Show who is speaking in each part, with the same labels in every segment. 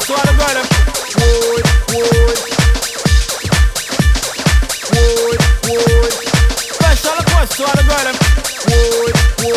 Speaker 1: request to all the girl them. Wood. Special request to all the girl them. Wood.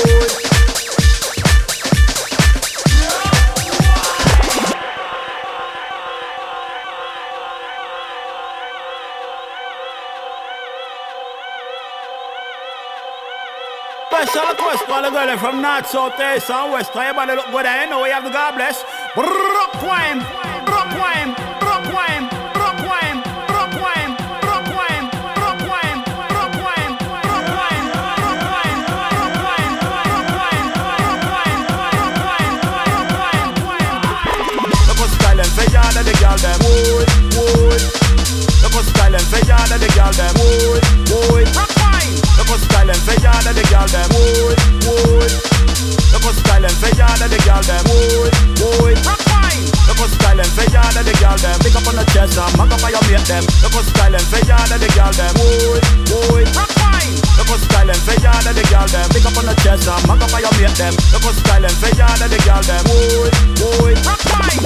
Speaker 1: Special request to all the girl them from north, south, east and west. Everybody look good there, you know we have the God bless. Rock wine, rock wine, rock wine, rock wine, rock wine, rock wine, rock wine, rock wine, rock wine, rock wine, rock wine, rock wine, rock wine, rock wine, rock wine. Look at style and figure that the girl them. Wood. Look at style and figure that the girl them. Wood. Rock wine. Look at style and figure that the girl them. Wood. Look at style and figure that the girl them. Wood. Rock wine. Look at style and figure that the girl them. Pick up on the chest and mark up on your mate them. Look at style and figure that the girl them. Wood. Rock wine. Look at style and figure that the girl them. Pick up on the chest and mark up on your mate them. Look at style and figure that the girl them. Wood. Rock wine.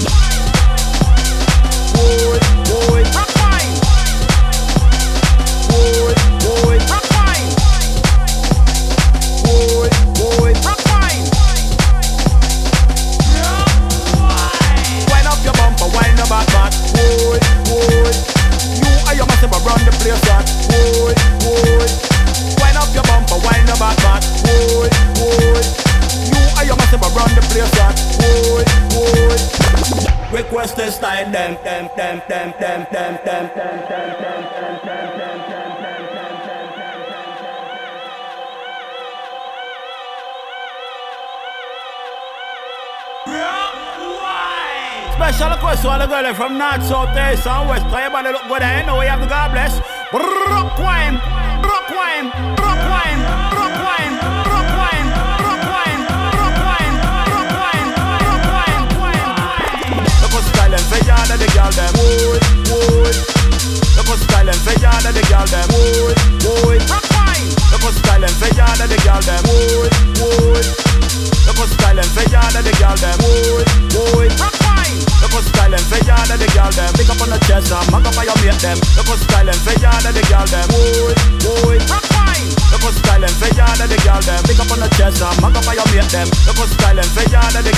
Speaker 1: Wood. Rock wine. Wood. Rock wine. Wood. Rock wine. Wind up your bumper, wind your back. Wood. You and your massive run the place that. Wood. Wind up your bumper, wind your back. Wood. You and your massive run the place that. Wood. Request this style them. Special request to all the girls from north, south, east and west. Everybody look good there, you know we have the God bless. Rock wine, rock wine, rock wine, rock wine, rock wine, rock wine, rock wine, rock wine, rock wine. Look at style and figure that the girl them. Wood. Look at style and figure that the girl them. Wood. Rock wine. Look at style and figure that the girl them. Wood. Look at style and figure that the girl them. Wood. Rock wine. Look at style and figure that the girl them. Pick up on the chest and mark up on your mate them. Look at style and figure that the girl them. Wood. Rock wine. Look at style and figure that the girl them. Pick up on the chest and mark up on your mate them. Look at style and figure that the